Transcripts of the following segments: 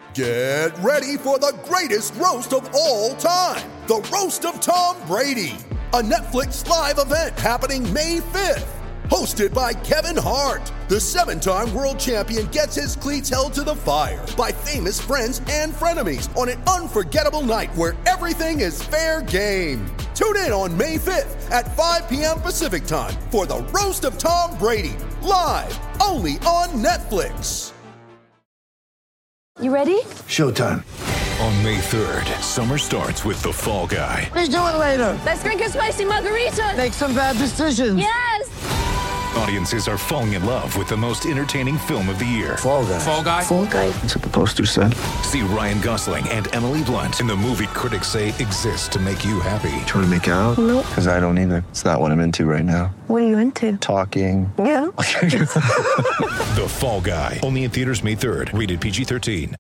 Get ready for the greatest roast of all time, the Roast of Tom Brady, a Netflix live event happening May 5th. Hosted by Kevin Hart, the 7-time world champion gets his cleats held to the fire by famous friends and frenemies on an unforgettable night where everything is fair game. Tune in on May 5th at 5 p.m. Pacific time for the Roast of Tom Brady, live only on Netflix. You ready? Showtime. On May 3rd, summer starts with The Fall Guy. Let's do it later. Let's drink a spicy margarita. Make some bad decisions. Yes! Audiences are falling in love with the most entertaining film of the year. Fall Guy. Fall Guy? Fall Guy. That's what the poster said. See Ryan Gosling and Emily Blunt in the movie critics say exists to make you happy. Trying to make it out? Nope. Because I don't either. It's not what I'm into right now. What are you into? Talking. Yeah. The Fall Guy. Only in theaters May 3rd. Rated PG-13.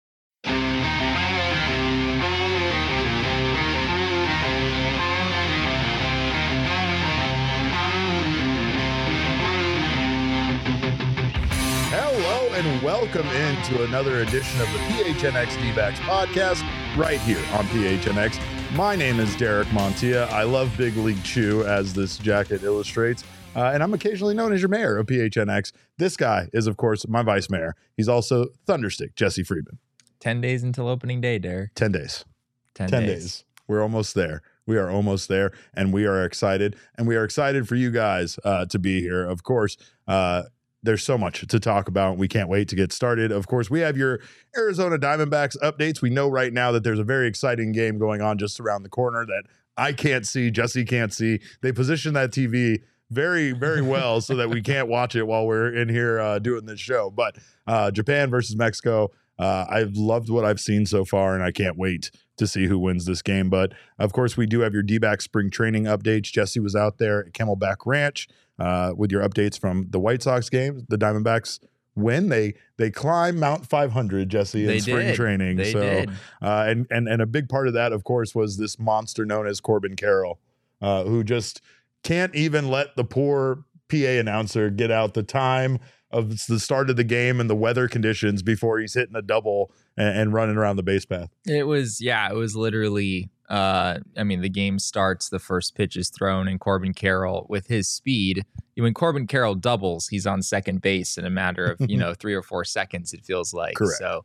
Hello and welcome into another edition of the PHNX D-Backs podcast right here on PHNX. My name is Derek Montilla. I love Big League Chew, as this jacket illustrates, and I'm occasionally known as your mayor of PHNX. This guy is, of course, my vice mayor. He's also Thunderstick, Jesse Friedman. 10 days until opening day, Derek. 10 days. 10 days. We're almost there. We are almost there, and we are excited. And we are excited for you guys to be here, of course. There's so much to talk about. We can't wait to get started. Of course, we have your Arizona Diamondbacks updates. We know right now that there's a very exciting game going on just around the corner that I can't see, Jesse can't see. They position that TV very, very well so that we can't watch it while we're in here doing this show. But Japan versus Mexico, I've loved what I've seen so far, and I can't wait to see who wins this game. But, of course, we do have your D-back spring training updates. Jesse was out there at Camelback Ranch with your updates from the White Sox game. The Diamondbacks win. They climb Mount 500, Jesse, in spring training. They did. And a big part of that, of course, was this monster known as Corbin Carroll, who just can't even let the poor PA announcer get out the time of the start of the game and the weather conditions before he's hitting a double and running around the base path. It was literally, the game starts, the first pitch is thrown, and Corbin Carroll, with his speed, when Corbin Carroll doubles, he's on second base in a matter of, 3 or 4 seconds, it feels like. Correct. So,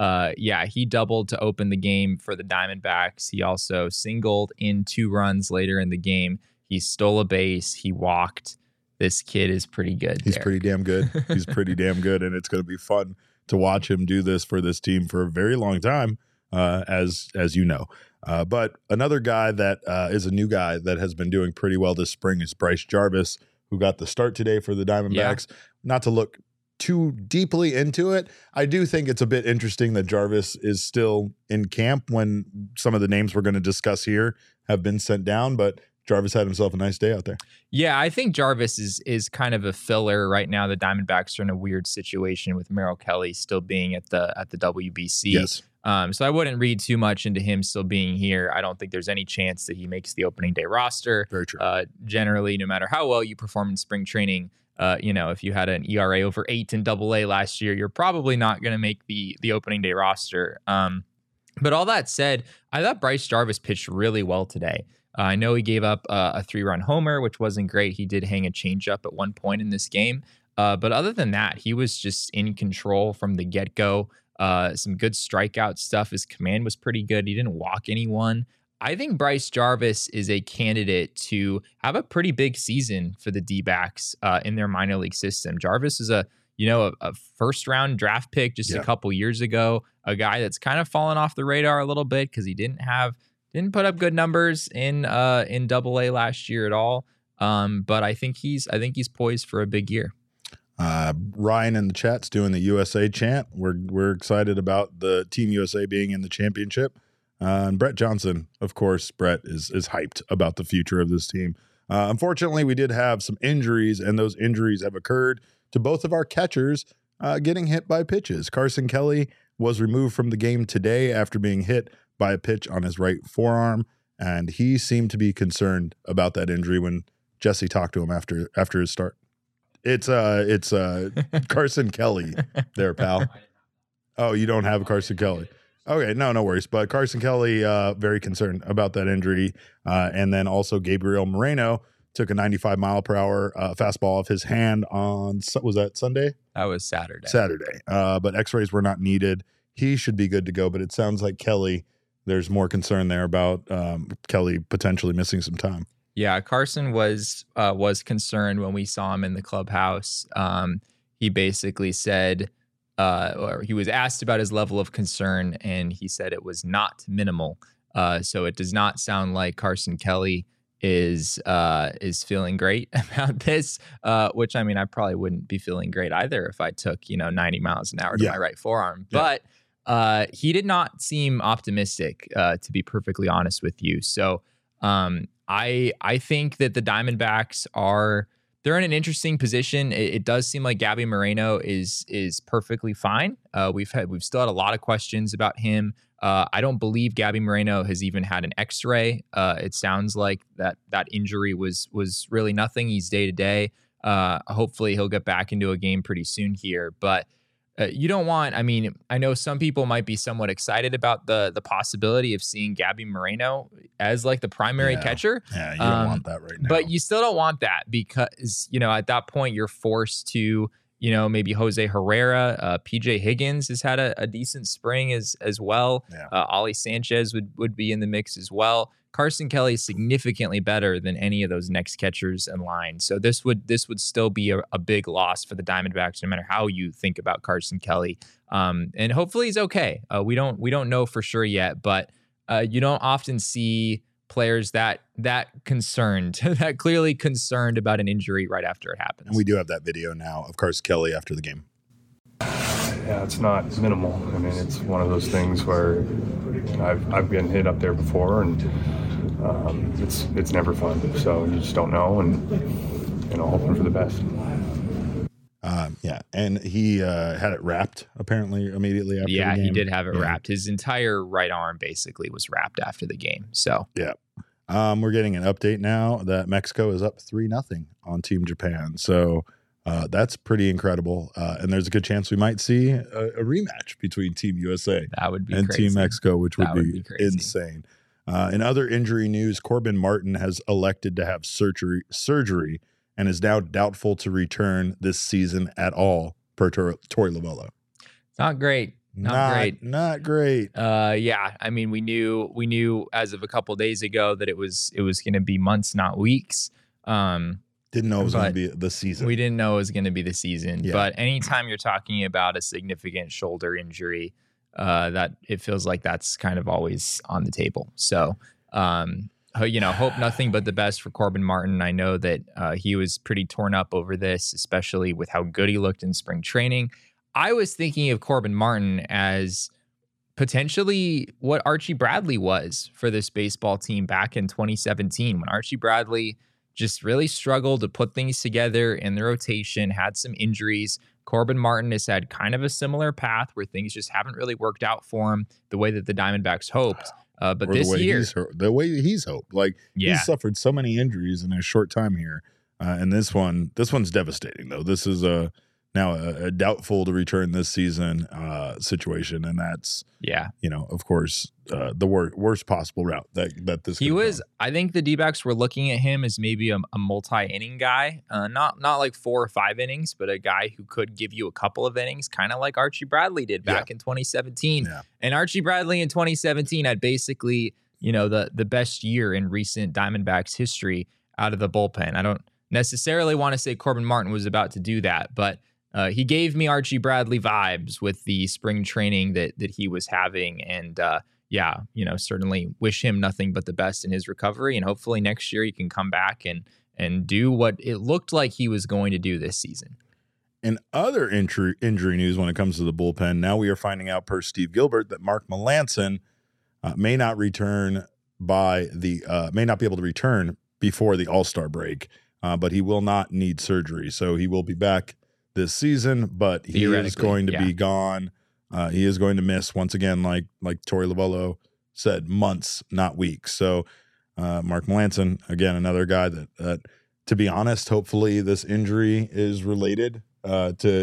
he doubled to open the game for the Diamondbacks. He also singled in 2 runs later in the game. He stole a base. He walked. This kid is pretty good. He's pretty damn good. He's pretty damn good, and it's going to be fun to watch him do this for this team for a very long time, as you know. But another guy that is a new guy that has been doing pretty well this spring is Bryce Jarvis, who got the start today for the Diamondbacks. Yeah. Not to look too deeply into it, I do think it's a bit interesting that Jarvis is still in camp when some of the names we're going to discuss here have been sent down, but Jarvis had himself a nice day out there. Yeah, I think Jarvis is kind of a filler right now. The Diamondbacks are in a weird situation with Merrill Kelly still being at the WBC. Yes. So I wouldn't read too much into him still being here. I don't think there's any chance that he makes the opening day roster. Very true. Generally, no matter how well you perform in spring training, if you had an ERA over 8 in AA last year, you're probably not going to make the opening day roster. But all that said, I thought Bryce Jarvis pitched really well today. I know he gave up a 3-run homer, which wasn't great. He did hang a changeup at one point in this game. But other than that, he was just in control from the get-go. Some good strikeout stuff. His command was pretty good. He didn't walk anyone. I think Bryce Jarvis is a candidate to have a pretty big season for the D-backs in their minor league system. Jarvis is a first-round draft pick just a couple years ago, a guy that's kind of fallen off the radar a little bit because he didn't put up good numbers in AA last year at all. But I think he's poised for a big year. Ryan in the chat's doing the USA chant. We're excited about the Team USA being in the championship. And Brett Johnson, of course, Brett is hyped about the future of this team. Unfortunately, we did have some injuries, and those injuries have occurred to both of our catchers getting hit by pitches. Carson Kelly was removed from the game today after being hit by a pitch on his right forearm, and he seemed to be concerned about that injury when Jesse talked to him after his start. It's Carson Kelly there, pal. Oh, you don't have Carson Kelly. Okay, no worries. But Carson Kelly, very concerned about that injury. And then also Gabriel Moreno took a 95-mile-per-hour fastball off his hand on, was that Sunday? That was Saturday. But x-rays were not needed. He should be good to go. But it sounds like Kelly, there's more concern there about Kelly potentially missing some time. Yeah, Carson was concerned when we saw him in the clubhouse. He basically said, or he was asked about his level of concern, and he said it was not minimal. So it does not sound like Carson Kelly is feeling great about this. Which, I mean, I probably wouldn't be feeling great either if I took 90 miles an hour to my right forearm. Yeah. But he did not seem optimistic, to be perfectly honest with you. So I think that the Diamondbacks they're in an interesting position. It does seem like Gabby Moreno is perfectly fine. We've still had a lot of questions about him. I don't believe Gabby Moreno has even had an X-ray. It sounds like that injury was really nothing. He's day to day. Hopefully he'll get back into a game pretty soon here. But you don't want, I mean, I know some people might be somewhat excited about the possibility of seeing Gabby Moreno as like the primary catcher. Yeah, you don't want that right now. But you still don't want that because, at that point you're forced to, maybe Jose Herrera, PJ Higgins has had a decent spring as well. Yeah. Ollie Sanchez would be in the mix as well. Carson Kelly is significantly better than any of those next catchers in line. So this would still be a big loss for the Diamondbacks, no matter how you think about Carson Kelly. And hopefully he's okay. We don't know for sure yet, but you don't often see players that concerned, that clearly concerned about an injury right after it happens. And we do have that video now of Carson Kelly after the game. Yeah, it's not minimal. I mean, it's one of those things where I've been hit up there before, and it's never fun. So you just don't know, and hoping for the best. Yeah, and he had it wrapped apparently immediately after the game. Yeah, he did have it wrapped. His entire right arm basically was wrapped after the game. So yeah. We're getting an update now that Mexico is up 3-0 on Team Japan. So that's pretty incredible. And there's a good chance we might see a rematch between Team USA and crazy. Team Mexico, which would be insane. In other injury news, Corbin Martin has elected to have surgery and is now doubtful to return this season at all, per Torey Lovullo. It's not great. Not great. Yeah, I mean, we knew as of a couple of days ago that it was going to be months, not weeks. Didn't know it was going to be the season. We didn't know it was going to be the season. Yeah. But anytime you're talking about a significant shoulder injury, that it feels like that's kind of always on the table. So, hope nothing but the best for Corbin Martin. I know that he was pretty torn up over this, especially with how good he looked in spring training. I was thinking of Corbin Martin as potentially what Archie Bradley was for this baseball team back in 2017, when Archie Bradley just really struggled to put things together in the rotation, had some injuries. Corbin Martin has had kind of a similar path where things just haven't really worked out for him the way that the Diamondbacks hoped. But this year, the way he's hoped, he's suffered so many injuries in a short time here. And this one's devastating though. This is now a doubtful to return this season situation. And that's, of course, the worst possible route that this he was. I think the D-backs were looking at him as maybe a multi-inning guy, not like 4 or 5 innings, but a guy who could give you a couple of innings, kind of like Archie Bradley did back in 2017. Yeah. And Archie Bradley in 2017 had basically, the best year in recent Diamondbacks history out of the bullpen. I don't necessarily want to say Corbin Martin was about to do that, but he gave me Archie Bradley vibes with the spring training that he was having. And certainly wish him nothing but the best in his recovery. And hopefully next year he can come back and do what it looked like he was going to do this season. In other injury news when it comes to the bullpen, now we are finding out per Steve Gilbert that Mark Melancon may not be able to return before the All-Star break, but he will not need surgery. So he will be back this season, but he is going to be gone. He is going to miss once again, like Torey Lovullo said, months, not weeks. So Mark Melancon, again, another guy that to be honest, hopefully this injury is related to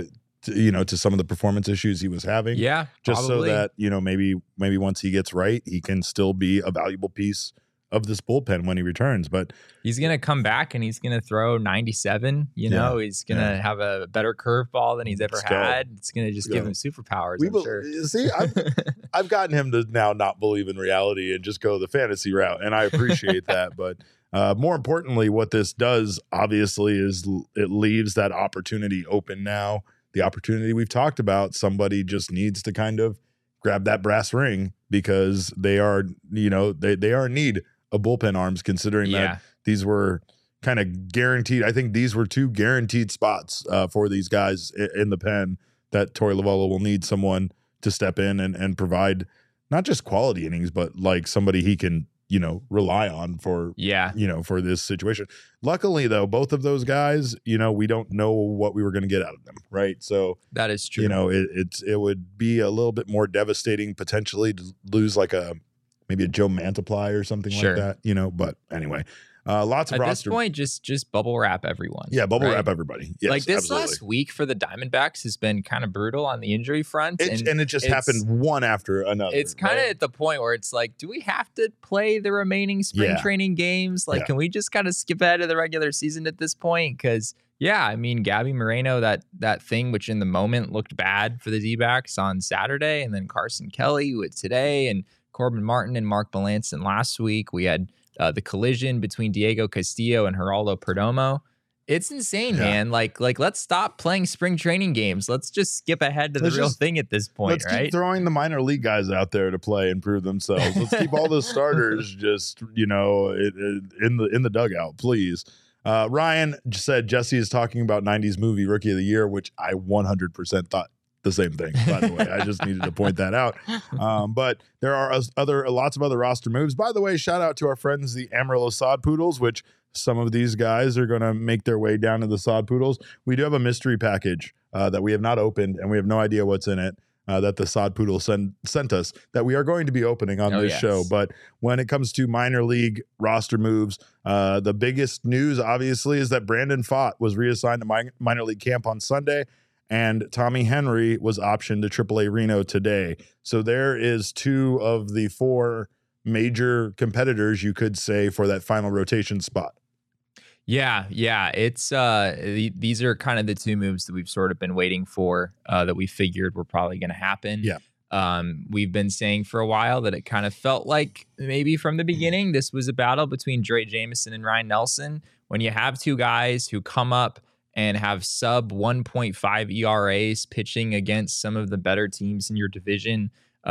to some of the performance issues he was having. Yeah, just probably. so that, maybe once he gets right, he can still be a valuable piece of this bullpen when he returns. But he's going to come back and he's going to throw 97. He's going to have a better curveball than he's ever had. It's going to just give him superpowers. See, I've gotten him to now not believe in reality and just go the fantasy route, and I appreciate that. But more importantly, what this does, obviously, is it leaves that opportunity open now. The opportunity we've talked about, somebody just needs to kind of grab that brass ring because they are, they are in need of bullpen arms, considering that these were kind of guaranteed. I think these were 2 guaranteed spots for these guys in the pen that Torey Lovullo will need someone to step in and provide not just quality innings, but like somebody he can, rely on for, for this situation. Luckily, though, both of those guys, we don't know what we were going to get out of them. Right. So that is true. It would be a little bit more devastating potentially to lose like maybe a Joe Mantiply or something like that, but anyway, lots of at roster. this point, just bubble wrap everyone. Yeah, bubble wrap everybody. Yes, like this absolutely. last week for the Diamondbacks has been kind of brutal on the injury front, and it just happened one after another. It's kind of at the point where it's like, do we have to play the remaining spring training games? Like, can we just kind of skip ahead of the regular season at this point? Because Gabby Moreno, that thing which in the moment looked bad for the D-backs on Saturday, and then Carson Kelly with today, and Corbin Martin and Mark Melancon last week. We had the collision between Diego Castillo and Geraldo Perdomo. It's insane, man. Like let's stop playing spring training games. Let's just skip ahead to the real thing at this point, let's keep throwing the minor league guys out there to play and prove themselves. Let's keep all the starters just, in the dugout, please. Ryan said Jesse is talking about 90s movie Rookie of the Year, which I 100% thought the same thing, by the way. I just needed to point that out. But there are lots of other roster moves. By the way, shout out to our friends, the Amarillo Sod Poodles, which some of these guys are going to make their way down to the Sod Poodles. We do have a mystery package that we have not opened, and we have no idea what's in it, that the Sod Poodle sent us, that we are going to be opening on this show. But when it comes to minor league roster moves, the biggest news, obviously, is that Brandon Pfaadt was reassigned to minor league camp on Sunday, and Tommy Henry was optioned to AAA Reno today. So there is 2 of the 4 major competitors, you could say, for that final rotation spot. Yeah. It's these are kind of the 2 moves that we've sort of been waiting for, that we figured were probably going to happen. Yeah. We've been saying for a while that it kind of felt like maybe from the beginning this was a battle between Drake Jameson and Ryan Nelson. When you have 2 guys who come up and have sub 1.5 ERAs pitching against some of the better teams in your division,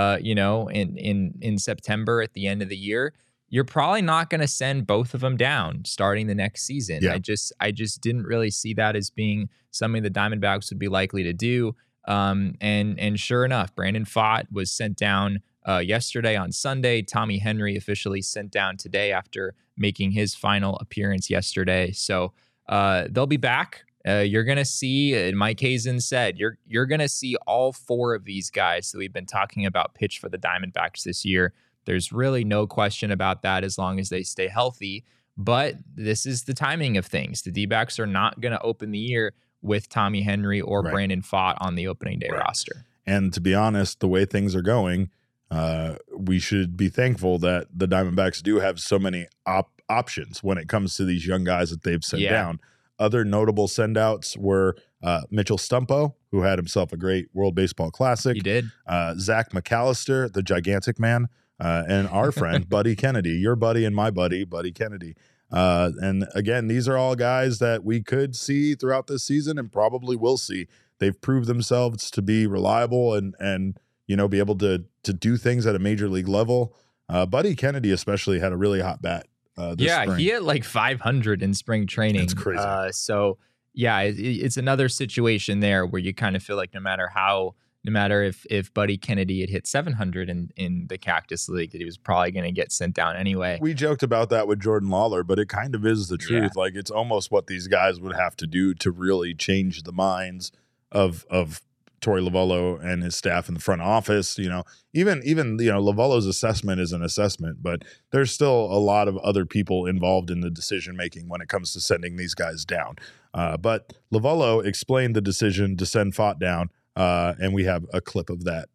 in September at the end of the year, you're probably not going to send both of them down starting the next season. Yeah. I just didn't really see that as being something the Diamondbacks would be likely to do. And sure enough, Brandon Pfaadt was sent down yesterday on Sunday. Tommy Henry officially sent down today after making his final appearance yesterday. So they'll be back. You're going to see, Mike Hazen said, you're going to see all 4 of these guys that we've been talking about pitch for the Diamondbacks this year. There's really no question about that as long as they stay healthy. But this is the timing of things. The D-backs are not going to open the year with Tommy Henry or Brandon Pfaadt on the opening day roster. And to be honest, the way things are going, we should be thankful that the Diamondbacks do have so many options when it comes to these young guys that they've sent down. Other notable sendouts were Mitchell Stumpo, who had himself a great World Baseball Classic. He did. Zach McAllister, the gigantic man, and our friend, Buddy Kennedy, your buddy and my buddy, Buddy Kennedy. And again, these are all guys that we could see throughout this season and probably will see. They've proved themselves to be reliable and be able to do things at a major league level. Buddy Kennedy especially had a really hot bat. This spring. He had like 500 in spring training. That's crazy. It's another situation there where you kind of feel like no matter if Buddy Kennedy had hit 700 in the Cactus League, that he was probably going to get sent down anyway. We joked about that with Jordan Lawler, but it kind of is the truth. Yeah. Like it's almost what these guys would have to do to really change the minds of Torey Lovullo and his staff in the front office. Even Lovullo's assessment is an assessment, but there's still a lot of other people involved in the decision making when it comes to sending these guys down. But Lovullo explained the decision to send Fott down, and we have a clip of that.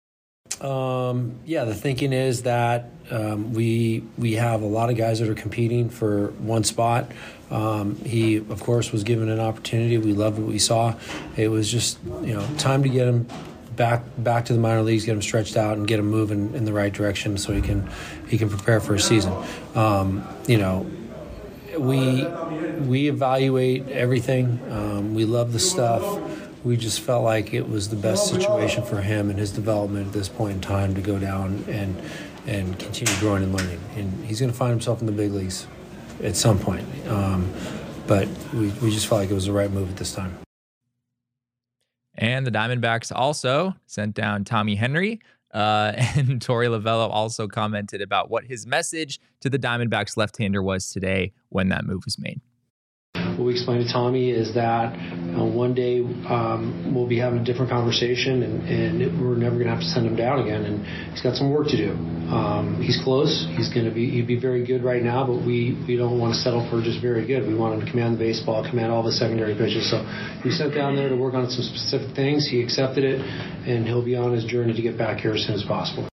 The thinking is that we have a lot of guys that are competing for one spot. He, of course, was given an opportunity. We loved what we saw. It was just time to get him back to the minor leagues, get him stretched out, and get him moving in the right direction so he can prepare for a season. We evaluate everything. We love the stuff. We just felt like it was the best situation for him and his development at this point in time to go down and continue growing and learning. And he's going to find himself in the big leagues at some point. But we just felt like it was the right move at this time. And the Diamondbacks also sent down Tommy Henry. And Torey Lovullo also commented about what his message to the Diamondbacks left-hander was today when that move was made. What we explained to Tommy is that one day we'll be having a different conversation, and we're never going to have to send him down again. And he's got some work to do. He's close. He'd be very good right now, but we don't want to settle for just very good. We want him to command the baseball, command all the secondary pitches. So we sent down there to work on some specific things. He accepted it, and he'll be on his journey to get back here as soon as possible.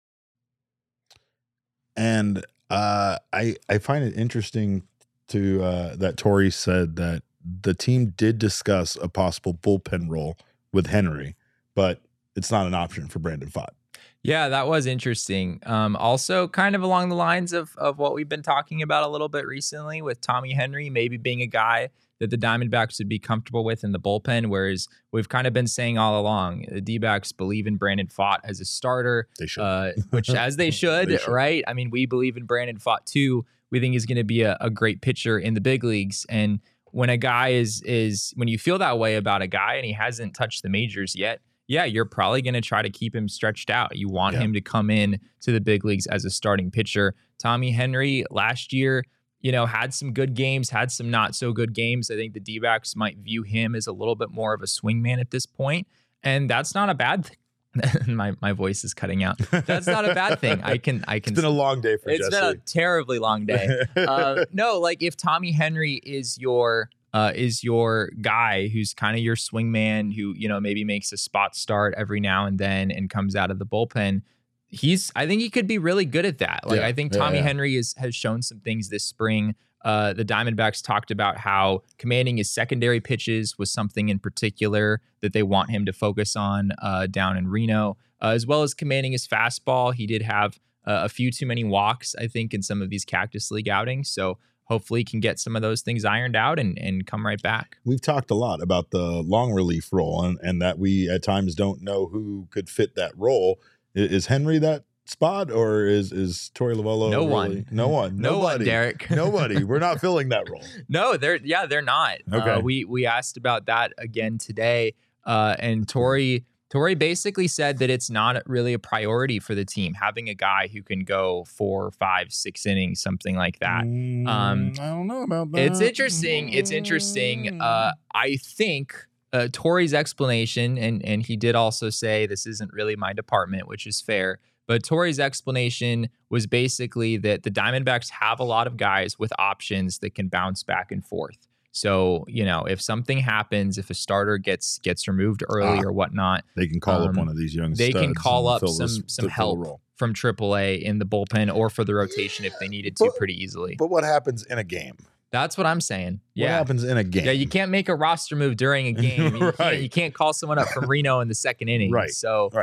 And I find it interesting that Torey said that the team did discuss a possible bullpen role with Henry, but it's not an option for Brandon Pfaadt. Yeah, that was interesting. Also, kind of along the lines of what we've been talking about a little bit recently with Tommy Henry maybe being a guy that the Diamondbacks would be comfortable with in the bullpen, whereas we've kind of been saying all along, the D-backs believe in Brandon Pfaadt as a starter. They should. Which as they should, right? I mean, we believe in Brandon Pfaadt too. We think he's going to be a great pitcher in the big leagues. And when a guy is when you feel that way about a guy and he hasn't touched the majors yet, yeah, you're probably going to try to keep him stretched out. You want him to come in to the big leagues as a starting pitcher. Tommy Henry last year, had some good games, had some not so good games. I think the D-backs might view him as a little bit more of a swingman at this point, and that's not a bad thing. my voice is cutting out. That's not a bad thing. I can. It's been a long day for Jesse. It's been a terribly long day. No, like if Tommy Henry is your guy who's kind of your swingman, who maybe makes a spot start every now and then and comes out of the bullpen, I think he could be really good at that. Like I think Tommy Henry has shown some things this spring. The Diamondbacks talked about how commanding his secondary pitches was something in particular that they want him to focus on down in Reno, as well as commanding his fastball. He did have a few too many walks, I think, in some of these Cactus League outings. So hopefully he can get some of those things ironed out and come right back. We've talked a lot about the long relief role and that we at times don't know who could fit that role. Is Henry that spot, or is Torey Lovullo? No one, nobody, Derek. Nobody. We're not filling that role. No, they're not. Okay. We asked about that again today, and Torey basically said that it's not really a priority for the team having a guy who can go 4, 5, 6 innings, something like that. I don't know about that. It's interesting. I think Torey's explanation, and he did also say this isn't really my department, which is fair. But Torey's explanation was basically that the Diamondbacks have a lot of guys with options that can bounce back and forth. So, if something happens, if a starter gets removed early or whatnot, they can call up one of these young They studs can call up and some help from AAA in the bullpen or for the rotation if they needed to pretty easily. But what happens in a game? That's what I'm saying. Yeah. What happens in a game? Yeah, you can't make a roster move during a game. You can't call someone up from Reno in the second inning. Right. So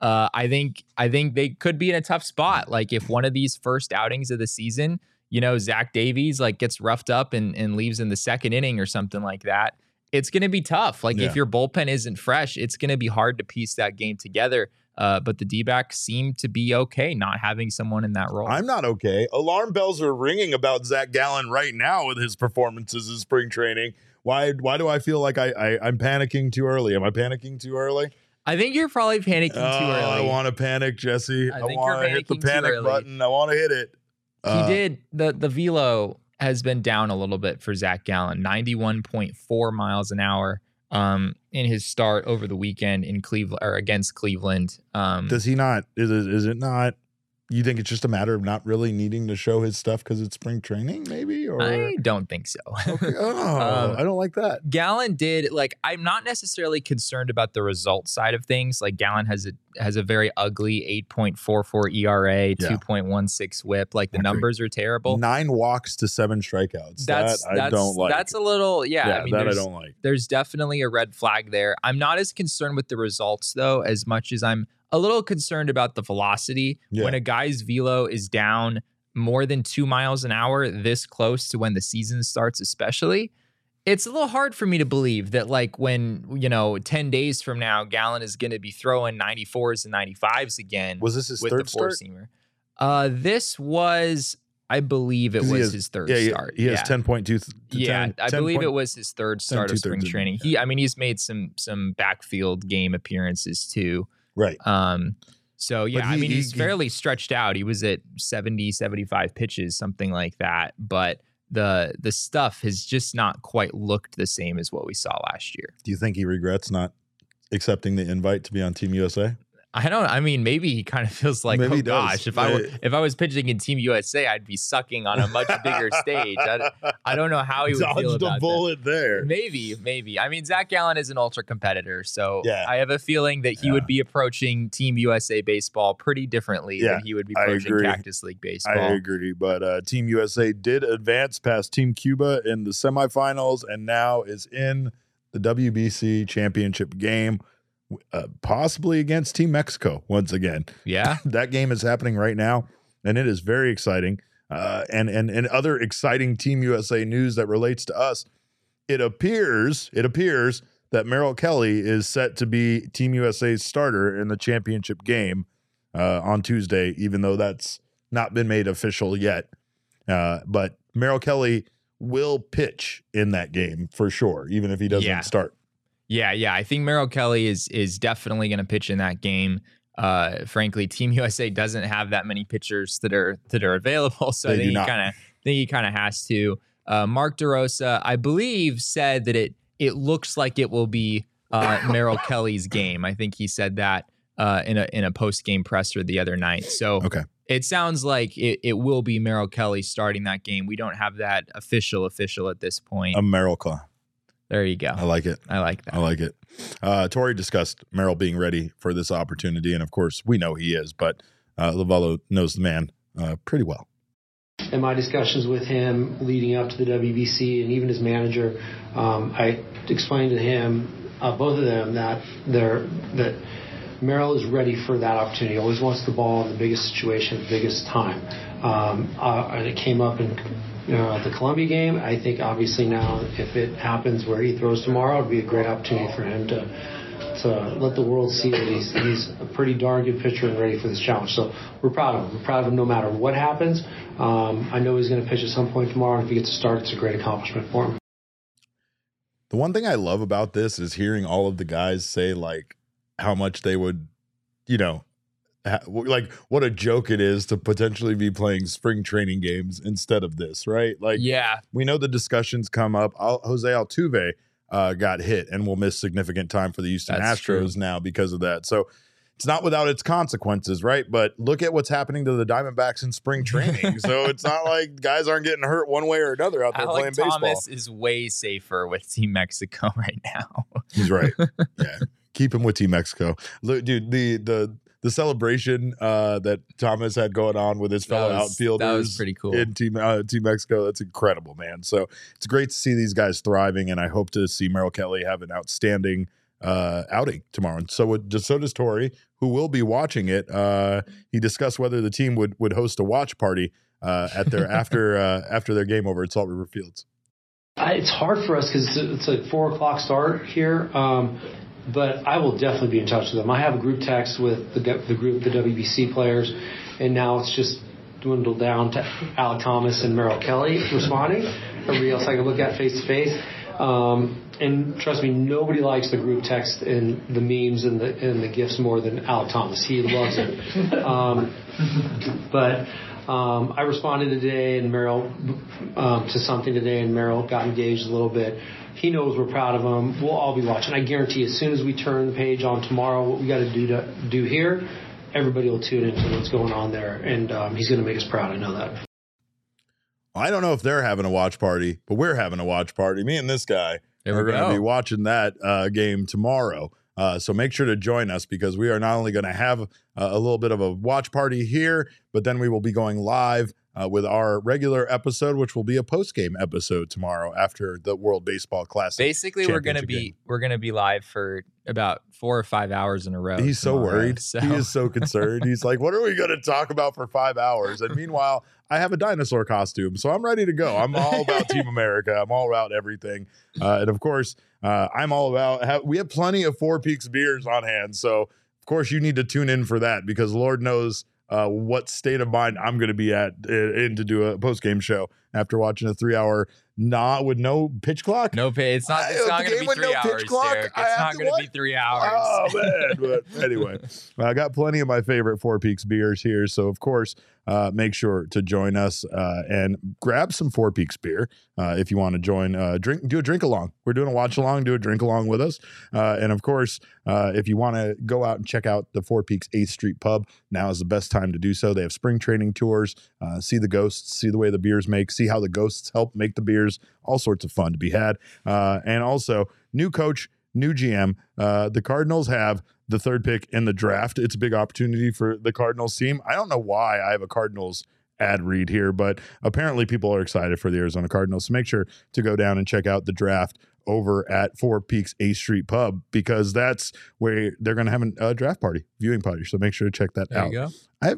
I think they could be in a tough spot. Like if one of these first outings of the season, Zach Davies gets roughed up and leaves in the second inning or something like that, it's going to be tough. If your bullpen isn't fresh, it's going to be hard to piece that game together. But the D-backs seem to be okay not having someone in that role. I'm not okay. Alarm bells are ringing about Zach Gallen right now with his performances in spring training. Why do I feel like I'm panicking too early? Am I panicking too early? I think you're probably panicking too early. I want to panic, Jesse. I want to hit the panic button. I want to hit it. He did. The velo has been down a little bit for Zach Gallen, 91.4 miles an hour in his start over the weekend in Cleveland or against Cleveland. Does he not? Is it not? you think it's just a matter of not really needing to show his stuff because it's spring training, maybe? Or I don't think so. okay. Oh, I don't like that. Gallen did, like, I'm not necessarily concerned about the result side of things. Like, Gallen has a very ugly 8.44 ERA, 2.16 WHIP. Like, the numbers are terrible. 9 walks to 7 strikeouts. I don't like. That's a little, I mean, that I don't like. There's definitely a red flag there. I'm not as concerned with the results, though, as much as I'm a little concerned about the velocity. When a guy's velo is down more than 2 miles an hour this close to when the season starts, especially, it's a little hard for me to believe that, like, when, 10 days from now, Gallen is going to be throwing 94s and 95s again. Was this his with third the start? Four-seamer. This was, I believe it was his third start. He has 10.2. I believe it was his third start of spring training. He's made some backfield game appearances too. Right. So he's fairly stretched out. He was at 70, 75 pitches, something like that. But the stuff has just not quite looked the same as what we saw last year. Do you think he regrets not accepting the invite to be on Team USA? I mean, maybe he kind of feels like, maybe gosh, if I was pitching in Team USA, I'd be sucking on a much bigger stage. I don't know how he would feel about dodged a bullet there. Maybe. I mean, Zach Gallen is an ultra competitor, so I have a feeling that he would be approaching Team USA baseball pretty differently than he would be approaching Cactus League baseball. I agree, but Team USA did advance past Team Cuba in the semifinals and now is in the WBC championship game. Possibly against Team Mexico once again. Yeah. That game is happening right now, and it is very exciting. And other exciting Team USA news that relates to us. It appears that Merrill Kelly is set to be Team USA's starter in the championship game on Tuesday, even though that's not been made official yet. But Merrill Kelly will pitch in that game for sure, even if he doesn't start. Yeah. I think Merrill Kelly is definitely going to pitch in that game. Frankly, Team USA doesn't have that many pitchers that are available, so I think he kind of has to. Mark DeRosa, I believe, said that it looks like it will be Merrill Kelly's game. I think he said that in a post game presser the other night. So it sounds like it will be Merrill Kelly starting that game. We don't have that official at this point. America. There you go. I like it. I like that. I like it. Tori discussed Merrill being ready for this opportunity, and of course, we know he is, but Lovello knows the man pretty well. In my discussions with him leading up to the WBC and even his manager, I explained to him, both of them, that Merrill is ready for that opportunity. He always wants the ball in the biggest situation, the biggest time. And it came up in the Columbia game. I think obviously now if it happens where he throws tomorrow, it'd be a great opportunity for him to let the world see that he's a pretty darn good pitcher and ready for this challenge. So we're proud of him. We're proud of him no matter what happens. I know he's going to pitch at some point tomorrow, and if he gets to start, it's a great accomplishment for him. The one thing I love about this is hearing all of the guys say, like, how much they would, like what a joke it is to potentially be playing spring training games instead of this, right? Like, we know the discussions come up. Jose Altuve got hit and will miss significant time for the Houston Astros now because of that. So it's not without its consequences, right? But look at what's happening to the Diamondbacks in spring training. So it's not like guys aren't getting hurt one way or another out there playing baseball. Thomas is way safer with Team Mexico right now. He's right. Yeah. Keep him with Team Mexico. Look, dude, the celebration that Thomas had going on with his fellow outfielders. That was pretty cool. In Team Mexico. That's incredible, man. So it's great to see these guys thriving, and I hope to see Merrill Kelly have an outstanding outing tomorrow. And so does Tori, who will be watching it. He discussed whether the team would host a watch party at their after their game over at Salt River Fields. It's hard for us because it's a 4:00 start here. But I will definitely be in touch with them. I have a group text with the group, the WBC players, and now it's just dwindled down to Alec Thomas and Merrill Kelly responding. Everybody else I can look at face to face. And trust me, nobody likes the group text and the memes and the gifs more than Alec Thomas. He loves it. But I responded today and Merrill to something today, and Merrill got engaged a little bit. He knows we're proud of him. We'll all be watching. I guarantee as soon as we turn the page on tomorrow, what we got to do here, everybody will tune into what's going on there, and he's going to make us proud. I know that. I don't know if they're having a watch party, but we're having a watch party. Me and this guy are going to be watching that game tomorrow. So make sure to join us, because we are not only going to have a little bit of a watch party here, but then we will be going live with our regular episode, which will be a post-game episode tomorrow after the World Baseball Classic. Basically, we're gonna be live for about 4 or 5 hours in a row. He's so worried. So. He is so concerned. He's like, "What are we going to talk about for 5 hours?" And meanwhile, I have a dinosaur costume, so I'm ready to go. I'm all about Team America. I'm all about everything, and of course, I'm all about. We have plenty of Four Peaks beers on hand, so of course you need to tune in for that, because Lord knows what state of mind I'm going to be in to do a post-game show after watching a 3-hour with no pitch clock. It's not going to be 3 hours, Derek. It's not going to be 3 hours. Oh, man. But anyway, I got plenty of my favorite Four Peaks beers here. So, of course, make sure to join us and grab some Four Peaks beer if you want to join. Do a drink along. We're doing a watch along. Do a drink along with us. And, of course, if you want to go out and check out the Four Peaks 8th Street Pub, now is the best time to do so. They have spring training tours, see the ghosts, see the way the beers make, see how the ghosts help make the beers, all sorts of fun to be had. And also, new coach, new GM. The Cardinals have the 3rd pick in the draft. It's a big opportunity for the Cardinals team. I don't know why I have a Cardinals ad read here, but apparently people are excited for the Arizona Cardinals. So make sure to go down and check out the draft over at Four Peaks 8th Street Pub, because that's where they're going to have a draft party, viewing party. So make sure to check that out. There you go.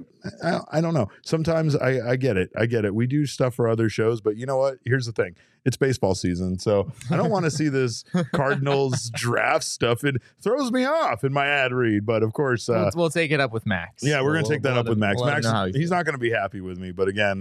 I don't know. Sometimes I get it. We do stuff for other shows, but you know what? Here's the thing. It's baseball season, so I don't want to see this Cardinals draft stuff. It throws me off in my ad read, but of course... we'll take it up with Max. Yeah, we're going to take that up with Max. Max, he's not going to be happy with me, but again,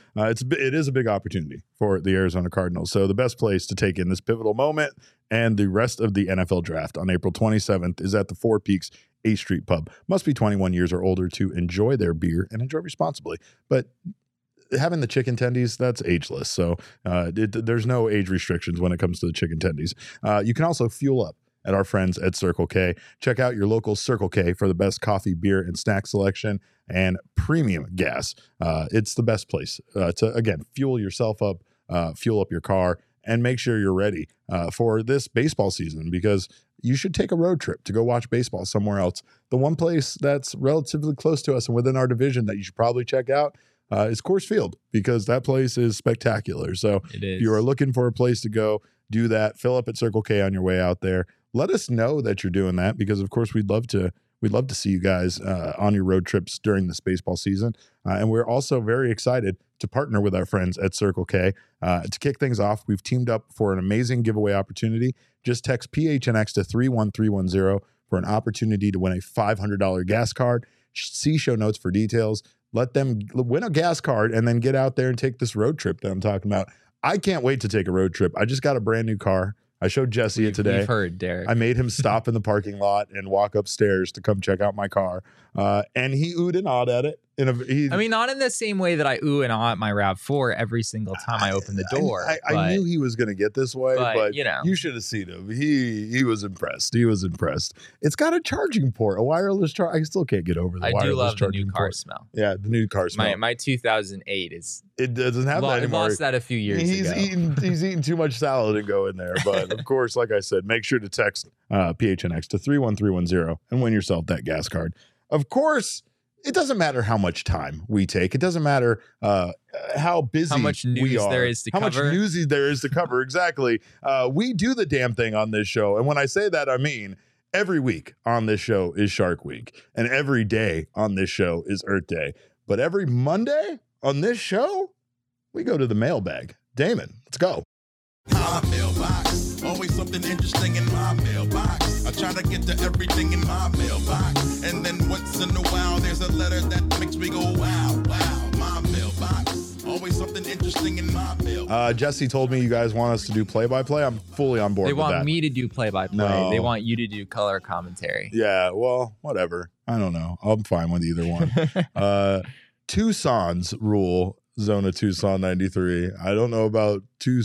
it is a big opportunity for the Arizona Cardinals. So the best place to take in this pivotal moment and the rest of the NFL draft on April 27th is at the Four Peaks 8th Street Pub. Must be 21 years or older to enjoy their beer and enjoy responsibly. But having the chicken tendies, that's ageless. So there's no age restrictions when it comes to the chicken tendies. You can also fuel up at our friends at Circle K. Check out your local Circle K for the best coffee, beer, and snack selection and premium gas. It's the best place to, again, fuel yourself up, fuel up your car, and make sure you're ready for this baseball season, because you should take a road trip to go watch baseball somewhere else. The one place that's relatively close to us and within our division that you should probably check out is Coors Field, because that place is spectacular. So if you are looking for a place to go, do that. Fill up at Circle K on your way out there. Let us know that you're doing that, because of course we'd love to see you guys on your road trips during this baseball season. And we're also very excited to partner with our friends at Circle K. To kick things off, we've teamed up for an amazing giveaway opportunity. Just text PHNX to 31310 for an opportunity to win a $500 gas card. See show notes for details. Let them win a gas card and then get out there and take this road trip that I'm talking about. I can't wait to take a road trip. I just got a brand new car. I showed Jesse it today. We've heard, Derek. I made him stop in the parking lot and walk upstairs to come check out my car. And he oohed and awed at it. I mean, not in the same way that I ooh and ah at my RAV4 every single time I open the door. I knew he was going to get this way, but you know, you should have seen him. He was impressed. He was impressed. It's got a charging port, a wireless charge. I still can't get over the wireless charging port. I do love the new car smell. Yeah, the new car smell. My 2008 is. It doesn't have that anymore. Lost that a few years ago. He's eating too much salad and go in there. But of course, like I said, make sure to text PHNX to 31310 and win yourself that gas card. Of course, it doesn't matter how much time we take. It doesn't matter how busy how much news we are. There is to how cover. Much news there is to cover. Exactly. We do the damn thing on this show. And when I say that, I mean every week on this show is Shark Week. And every day on this show is Earth Day. But every Monday on this show, we go to the mailbag. Damon, let's go. My mailbox, always something interesting in my mailbox. I try to get to everything in my mailbox, and then once in a while there's a letter that makes me go wow, wow. My mailbox, always something interesting in my mailbox. Jesse told me you guys want us to do play-by-play. I'm fully on board with that. They want me to do play-by-play. No. They want you to do color commentary. Yeah, well, whatever. I don't know. I'm fine with either one. Tucson's rule. Zona Tucson 93. I don't know about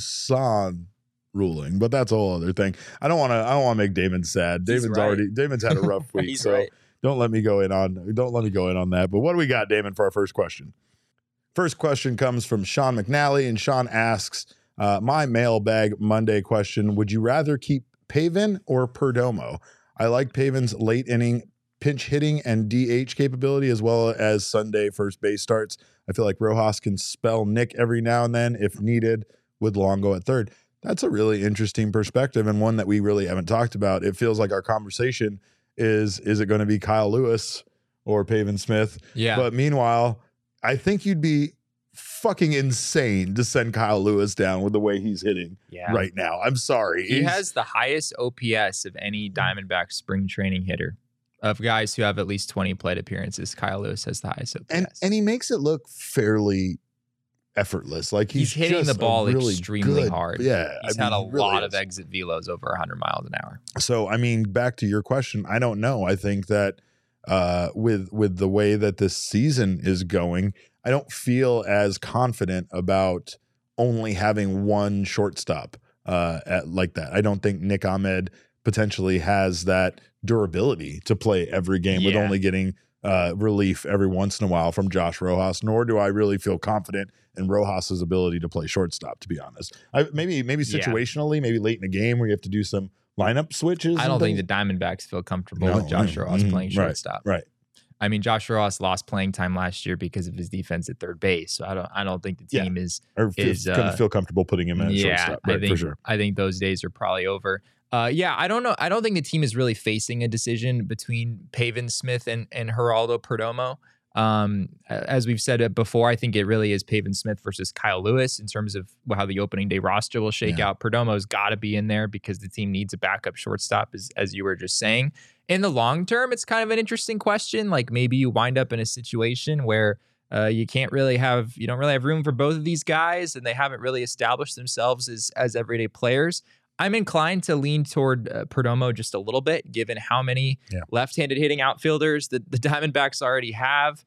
Tucson ruling, but that's a whole other thing. I don't want to make Damon sad. Damon's had a rough week. He's right. Don't let me go in on that. But what do we got, Damon, for our first question? First question comes from Sean McNally, and Sean asks, my mailbag Monday question: would you rather keep Pavin or Perdomo? I like Pavin's late inning pinch hitting and DH capability, as well as Sunday first base starts. I feel like Rojas can spell Nick every now and then if needed, with Longo at third. That's a really interesting perspective, and one that we really haven't talked about. It feels like our conversation is it going to be Kyle Lewis or Pavin Smith? Yeah. But meanwhile, I think you'd be fucking insane to send Kyle Lewis down with the way he's hitting right now. I'm sorry. He has the highest OPS of any Diamondback spring training hitter. Of guys who have at least 20 plate appearances, Kyle Lewis has the highest OPS. And he makes it look fairly effortless. Like he's hitting just the ball really extremely good, hard. Yeah. He's had a lot of exit velos over 100 miles an hour. So, I mean, back to your question, I don't know. I think that with the way that this season is going, I don't feel as confident about only having one shortstop like that. I don't think Nick Ahmed potentially has that durability to play every game with only getting relief every once in a while from Josh Rojas, nor do I really feel confident in Rojas's ability to play shortstop, to be honest. Maybe situationally, maybe late in the game where you have to do some lineup switches. I don't think the Diamondbacks feel comfortable with Josh Rojas playing shortstop. Right. I mean, Josh Rojas lost playing time last year because of his defense at third base. So I don't think the team couldn't feel comfortable putting him in shortstop. Right, for sure. I think those days are probably over. I don't know. I don't think the team is really facing a decision between Pavin Smith and Geraldo Perdomo. As we've said it before, I think it really is Pavin Smith versus Kyle Lewis in terms of how the opening day roster will shake out. Perdomo's got to be in there because the team needs a backup shortstop, as you were just saying. In the long term, it's kind of an interesting question. Like maybe you wind up in a situation where you don't really have room for both of these guys, and they haven't really established themselves as everyday players. I'm inclined to lean toward Perdomo just a little bit, given how many left-handed hitting outfielders the Diamondbacks already have.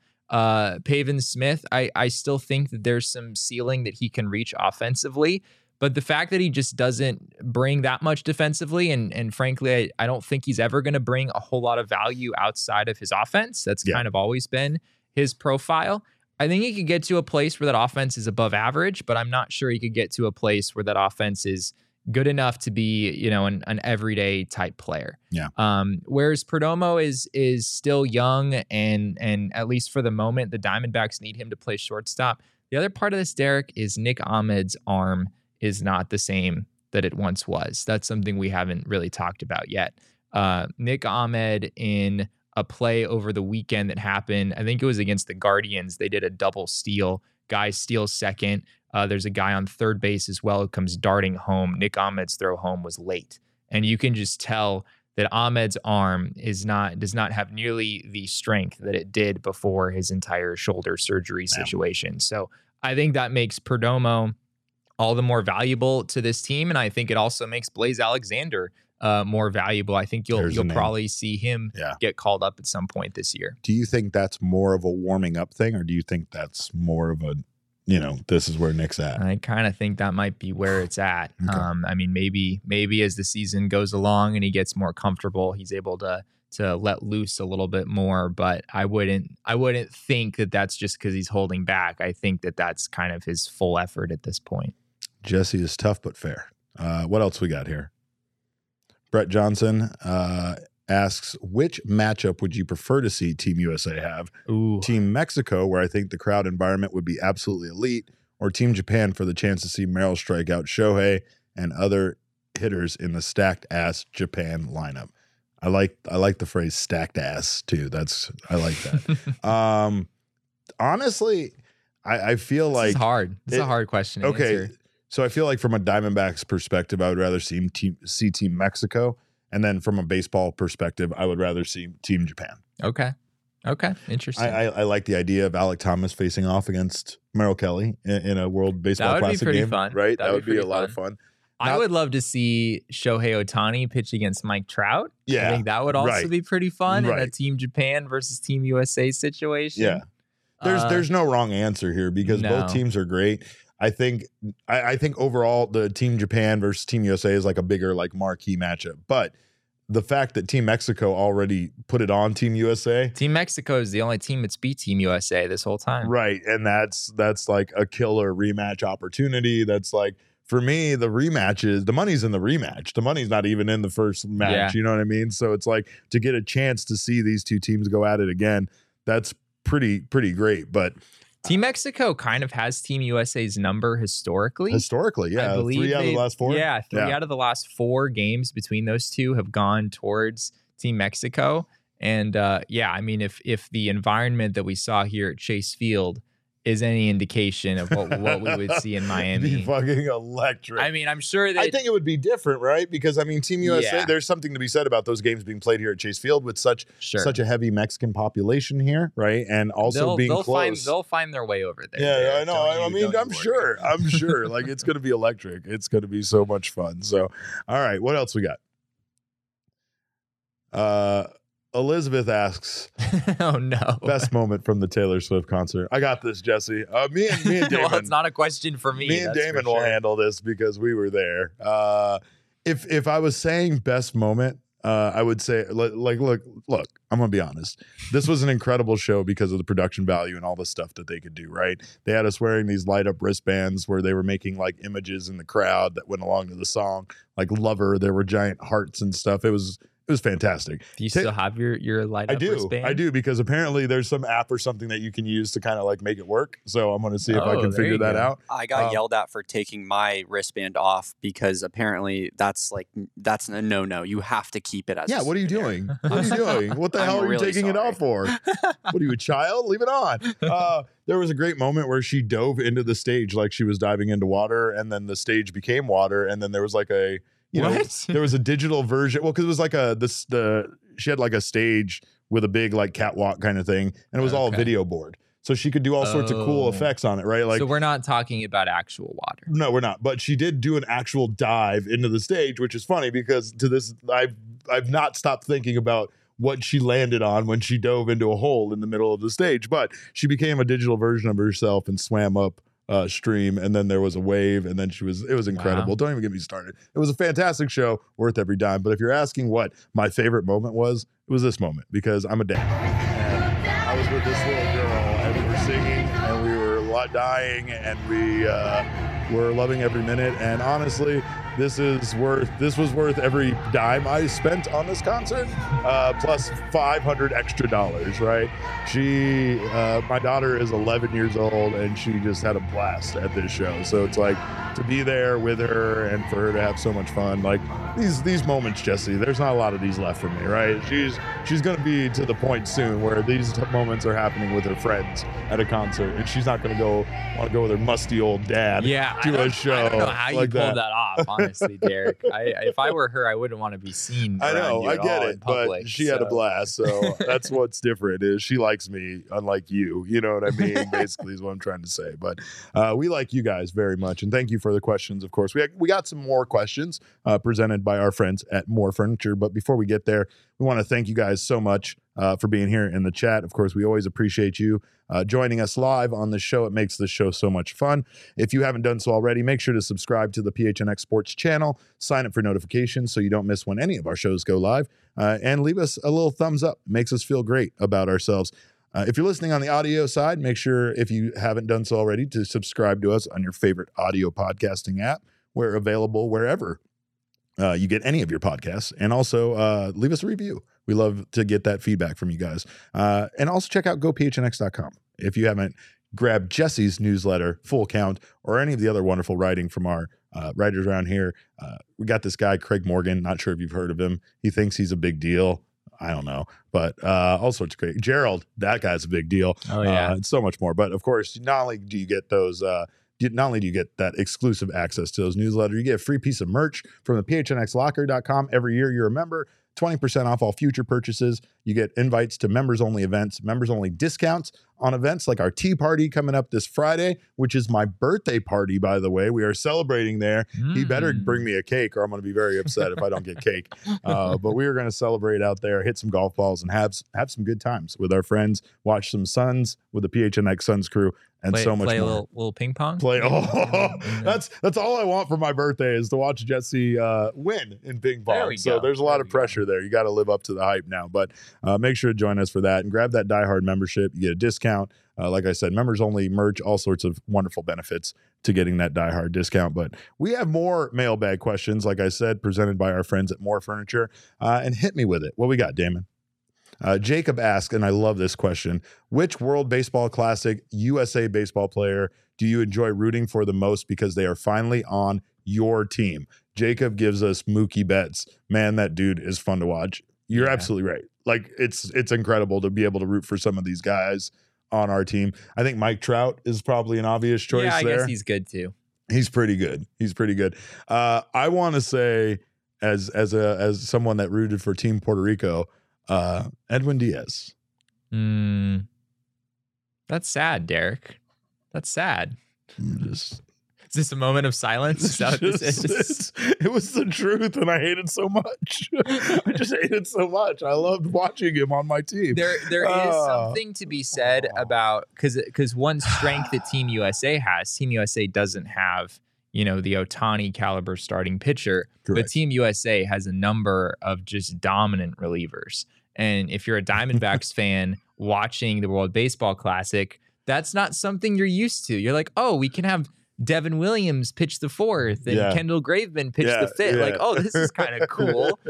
Pavin Smith, I still think that there's some ceiling that he can reach offensively, but the fact that he just doesn't bring that much defensively, and frankly, I don't think he's ever going to bring a whole lot of value outside of his offense. That's kind of always been his profile. I think he could get to a place where that offense is above average, but I'm not sure he could get to a place where that offense is good enough to be, an everyday type player. Yeah. Whereas Perdomo is still young, and at least for the moment, the Diamondbacks need him to play shortstop. The other part of this, Derek, is Nick Ahmed's arm is not the same that it once was. That's something we haven't really talked about yet. Nick Ahmed, in a play over the weekend that happened, I think it was against the Guardians, they did a double steal. Guy steals second. There's a guy on third base as well who comes darting home. Nick Ahmed's throw home was late. And you can just tell that Ahmed's arm does not have nearly the strength that it did before his entire shoulder surgery situation. So I think that makes Perdomo all the more valuable to this team. And I think it also makes Blaze Alexander more valuable. I think you'll probably see him get called up at some point this year. Do you think that's more of a warming up thing, or do you think that's more of a, this is where Nick's at? I kind of think that might be where it's at. Okay. I mean, maybe as the season goes along and he gets more comfortable, he's able to let loose a little bit more. But I wouldn't think that that's just because he's holding back. I think that that's kind of his full effort at this point. Jesse is tough but fair. What else we got here? Brett Johnson asks, which matchup would you prefer to see Team USA have? Ooh. Team Mexico, where I think the crowd environment would be absolutely elite, or Team Japan for the chance to see Merrill strike out Shohei and other hitters in the stacked ass Japan lineup. I like the phrase stacked ass too. I like that. Honestly, I feel like it's hard. It's a hard question to answer. So I feel like from a Diamondbacks perspective, I would rather see Team Mexico. And then from a baseball perspective, I would rather see Team Japan. Okay. Interesting. I like the idea of Alec Thomas facing off against Merrill Kelly in a World Baseball Classic game. That would be pretty fun. Right? That would be a lot of fun. I would love to see Shohei Ohtani pitch against Mike Trout. Yeah. I think that would also be pretty fun in a Team Japan versus Team USA situation. Yeah. There's no wrong answer here because both teams are great. I think overall the Team Japan versus Team USA is like a bigger like marquee matchup. But the fact that Team Mexico already put it on Team USA. Team Mexico is the only team that's beat Team USA this whole time. Right. And that's like a killer rematch opportunity. That's like, for me, the money's in the rematch. The money's not even in the first match. Yeah. You know what I mean? So it's like to get a chance to see these two teams go at it again. That's pretty great. But Team Mexico kind of has Team USA's number historically. Yeah. I believe 3 out of the last 4. Yeah, 3 out of the last 4 games between those two have gone towards Team Mexico. And I mean, if the environment that we saw here at Chase Field is any indication of what we would see in Miami. Be fucking electric. I mean, I'm sure that I think it would be different, right? Because I mean, Team USA, there's something to be said about those games being played here at Chase Field with such a heavy Mexican population here, right? And also being close. They'll find their way over there. Yeah, I know. I'm sure. Like, it's going to be electric. It's going to be so much fun. So, all right, what else we got? Elizabeth asks, "Oh no, best moment from the Taylor Swift concert." I got this, Jesse. Me and Damon. Well, it's not a question for me. Me and Damon will handle this because we were there. If I was saying best moment, I would say look. I'm gonna be honest. This was an incredible show because of the production value and all the stuff that they could do. Right? They had us wearing these light up wristbands where they were making like images in the crowd that went along to the song, like Lover. There were giant hearts and stuff. It was fantastic. Do you still have your light up wristband? I do, because apparently there's some app or something that you can use to kind of like make it work. So I'm going to see if I can figure that out. I got yelled at for taking my wristband off because apparently that's a no. You have to keep it as what are you doing? What are you doing? What the hell are you taking it off for? What are you, a child? Leave it on. There was a great moment where she dove into the stage like she was diving into water, and then the stage became water, and then there was like a there was a digital version. Well, because it was like she had like a stage with a big like catwalk kind of thing, and it was all a video board. So she could do all sorts of cool effects on it, right? Like, so we're not talking about actual water. No, we're not. But she did do an actual dive into the stage, which is funny because to this, I've not stopped thinking about what she landed on when she dove into a hole in the middle of the stage. But she became a digital version of herself and swam up stream, and then there was a wave, and then it was incredible. Wow. Don't even get me started. It was a fantastic show, worth every dime. But if you're asking what my favorite moment was, it was this moment, because I'm a dad, and I was with this little girl, and we were singing, and we were dying, and we were loving every minute. And honestly, this was worth every dime I spent on this concert, plus $500 extra, right? My daughter is 11 years old, and she just had a blast at this show. So it's like, to be there with her and for her to have so much fun, like these moments, Jesse, there's not a lot of these left for me, right? She's going to be to the point soon where these moments are happening with her friends at a concert, and she's not going to want to go with her musty old dad to a show. I don't know how like you pulled that off, honestly, Derek. If I were her, I wouldn't want to be seen. I know, I get it, public, but she had a blast. So that's what's different, is she likes me, unlike you. You know what I mean? Basically, is what I'm trying to say. But we like you guys very much, and thank you for the questions. Of course, we got some more questions presented by our friends at More Furniture. But before we get there, we want to thank you guys so much for being here in the chat. Of course, we always appreciate you joining us live on the show. It makes the show so much fun. If you haven't done so already, make sure to subscribe to the PHNX Sports channel, sign up for notifications so you don't miss when any of our shows go live, and leave us a little thumbs up. It makes us feel great about ourselves. If you're listening on the audio side, make sure, if you haven't done so already, to subscribe to us on your favorite audio podcasting app. We're available wherever you get any of your podcasts, and also leave us a review. We love to get that feedback from you guys. And also check out gophnx.com. If you haven't grabbed Jesse's newsletter, Full Count, or any of the other wonderful writing from our writers around here, we got this guy, Craig Morgan. Not sure if you've heard of him. He thinks he's a big deal. I don't know, but all sorts of great. Gerald, that guy's a big deal. Oh, yeah. And so much more. But of course, not only do you get those, not only do you get that exclusive access to those newsletters, you get a free piece of merch from the phnxlocker.com. Every year you're a member, 20% off all future purchases. You get invites to members-only events, members-only discounts on events like our tea party coming up this Friday, which is my birthday party, by the way. We are celebrating there. He better bring me a cake or I'm going to be very upset if I don't get cake. But we are going to celebrate out there, hit some golf balls, and have some good times with our friends, watch some Suns with the PHNX Suns crew, and so much play more. a little ping pong. That's all I want for my birthday is to watch Jesse win in ping pong. So there's a lot of pressure there. You got to live up to the hype now. But make sure to join us for that and grab that Die Hard membership. You get a discount. Like I said, members only merch, all sorts of wonderful benefits to getting that Die Hard discount. But we have more mailbag questions, like I said, presented by our friends at More Furniture. And hit me with it. What we got, Damon? Jacob asked, and I love this question, which World Baseball Classic USA baseball player do you enjoy rooting for the most because they are finally on your team? Jacob gives us Mookie Betts. Man, that dude is fun to watch. You're absolutely right. Like, it's incredible to be able to root for some of these guys on our team. I think Mike Trout is probably an obvious choice there. Yeah, I guess he's good too. He's pretty good. I want to say, as someone that rooted for Team Puerto Rico, Edwin Diaz. That's sad, Derek. That's sad. Is this a moment of silence? Is that what this is? It was the truth, and I hate it so much. I just hate it so much. I loved watching him on my team. There is something to be said about because one strength that Team USA has, Team USA doesn't have, the Ohtani caliber starting pitcher, Correct. but Team USA has a number of just dominant relievers. And if you're a Diamondbacks fan watching the World Baseball Classic, that's not something you're used to. You're like, oh, we can have Devin Williams pitch the fourth and Kendall Graveman pitch the fifth. Yeah. Like, oh, this is kind of cool.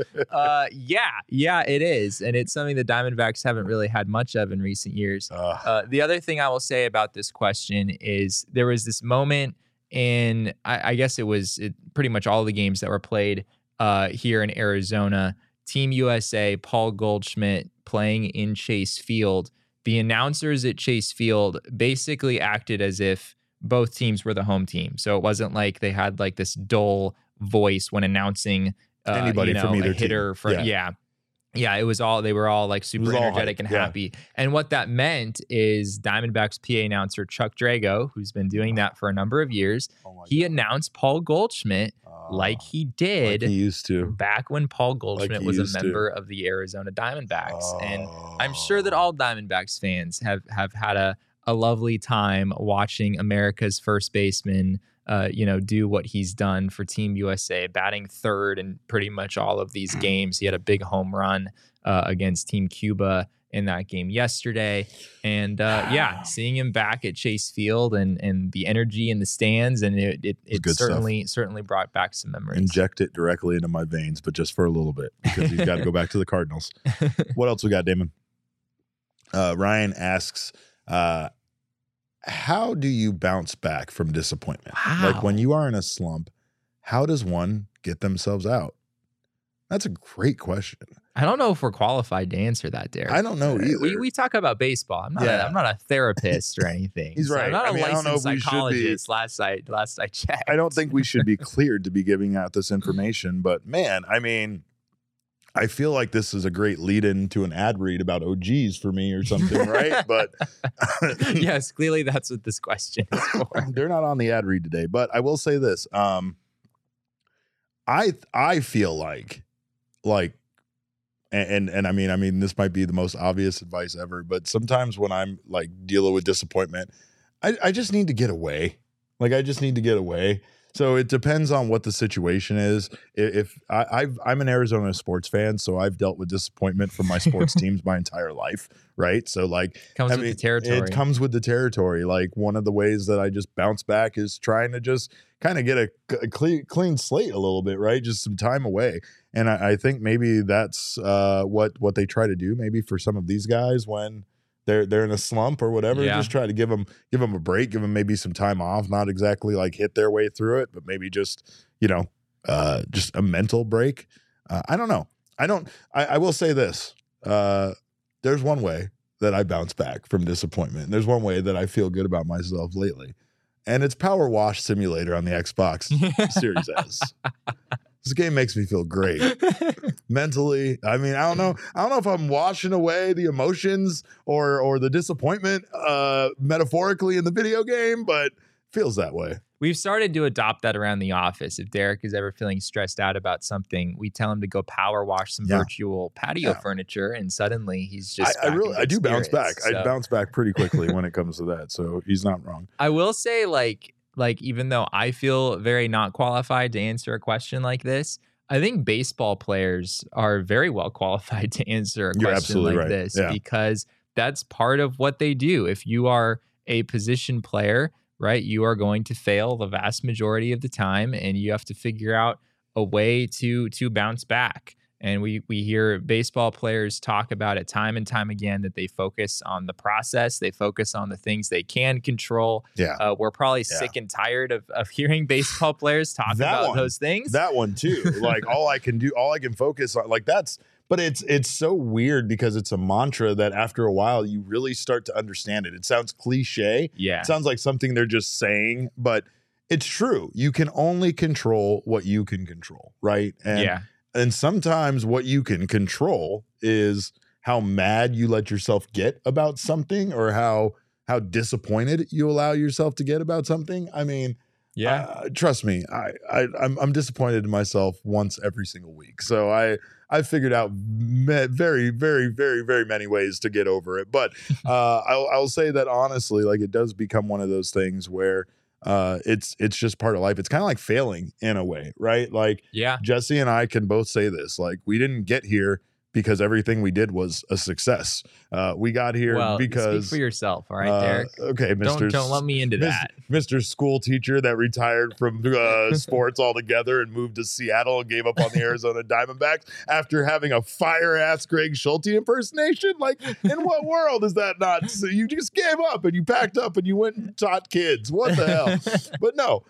Yeah, it is. And it's something the Diamondbacks haven't really had much of in recent years. The other thing I will say about this question is there was this moment in, I guess it was pretty much all the games that were played here in Arizona. Team USA, Paul Goldschmidt playing in Chase Field. The announcers at Chase Field basically acted as if both teams were the home team. So it wasn't like they had like this dull voice when announcing anybody from either a hitter team. Yeah, it was all, they were all like super energetic and happy. And what that meant is Diamondbacks PA announcer Chuck Drago, who's been doing that for a number of years, he announced Paul Goldschmidt like he did like he used to back when Paul Goldschmidt was a member of the Arizona Diamondbacks. And I'm sure that all Diamondbacks fans have had a lovely time watching America's first baseman do what he's done for Team USA, batting third in pretty much all of these games. He had a big home run against Team Cuba in that game yesterday. And seeing him back at Chase Field and the energy in the stands, and it certainly brought back some memories. Inject it directly into my veins, but just for a little bit, because he's got to go back to the Cardinals. What else we got, Damon? Ryan asks, how do you bounce back from disappointment? Wow. Like when you are in a slump, how does one get themselves out? That's a great question. I don't know if we're qualified to answer that, Derek. I don't know either. We talk about baseball. I'm not a therapist or anything. He's right. I'm not a licensed I don't know if psychologist. Last I checked. I don't think we should be cleared to be giving out this information. But man, I mean, I feel like this is a great lead-in to an ad read about OGs for me or something, right? But yes, clearly that's what this question is for. They're not on the ad read today, but I will say this: I feel like, and I mean, this might be the most obvious advice ever, but sometimes when I'm like dealing with disappointment, I just need to get away. Like I just need to get away. So it depends on what the situation is. If I'm an Arizona sports fan, so I've dealt with disappointment from my sports teams my entire life, right? So like, with the territory. It comes with the territory. Like one of the ways that I just bounce back is trying to just kind of get a clean slate a little bit, right? Just some time away. And I think maybe that's what they try to do. Maybe for some of these guys when they're in a slump or whatever, just try to give them a break, give them maybe some time off, not exactly like hit their way through it, but maybe just just a mental break. I don't know. I will say this. There's one way that I bounce back from disappointment. There's one way that I feel good about myself lately, and it's Power Wash Simulator on the Xbox Series S. This game makes me feel great mentally. I mean, I don't know if I'm washing away the emotions or the disappointment metaphorically in the video game, but feels that way. We've started to adopt that around the office. If Derek is ever feeling stressed out about something, we tell him to go power wash some virtual patio furniture, and suddenly he's just. I do bounce back. So. I bounce back pretty quickly when it comes to that. So he's not wrong. I will say, like even though I feel very not qualified to answer a question like this, I think baseball players are very well qualified to answer a question like this because that's part of what they do. If you are a position player, right, you are going to fail the vast majority of the time, and you have to figure out a way to bounce back. And we hear baseball players talk about it time and time again that they focus on the process. They focus on the things they can control. Yeah. We're probably sick and tired of hearing baseball players talk about those things. That one too. Like all I can focus on, like that's, but it's so weird because it's a mantra that after a while you really start to understand it. It sounds cliche. Yeah. It sounds like something they're just saying, but it's true. You can only control what you can control, right? And sometimes what you can control is how mad you let yourself get about something or how disappointed you allow yourself to get about something. I mean, trust me, I'm disappointed in myself once every single week. So I figured out very, very, very, very many ways to get over it. But I'll say that honestly, like it does become one of those things where it's just part of life. It's kind of like failing in a way, right? Like Jesse and I can both say this, like we didn't get here because everything we did was a success. We got here because speak for yourself, all right, Derek? Okay, Mr. Don't let me into that. Mr. School teacher that retired from sports altogether and moved to Seattle and gave up on the Arizona Diamondbacks after having a fire-ass Greg Schulte impersonation. Like, in what world is that not? So you just gave up and you packed up and you went and taught kids. What the hell? But no,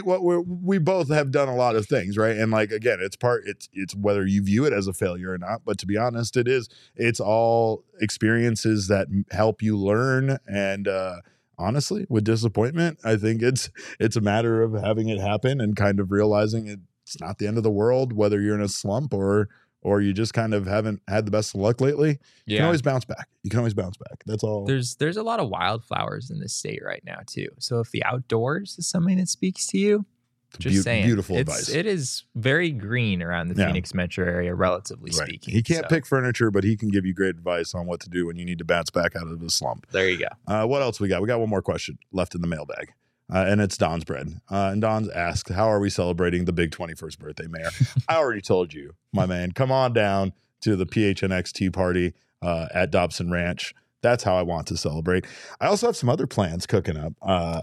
we both have done a lot of things, right? And like again, it's whether you view it as a failure or not. But to be honest, it's all experiences that help you learn. And honestly, with disappointment, I think it's a matter of having it happen and kind of realizing it's not the end of the world, whether you're in a slump or you just kind of haven't had the best of luck lately. You can always bounce back. That's all. There's a lot of wildflowers in this state right now too. So if the outdoors is something that speaks to you, just saying, beautiful advice. It is very green around the Phoenix metro area, relatively speaking. He can't pick furniture, but he can give you great advice on what to do when you need to bounce back out of the slump. There you go. What else we got? We got one more question left in the mailbag. And it's Don's bread. And Don's asked, how are we celebrating the big 21st birthday, Mayor? I already told you, my man. Come on down to the PHNX tea party at Dobson Ranch. That's how I want to celebrate. I also have some other plans cooking up.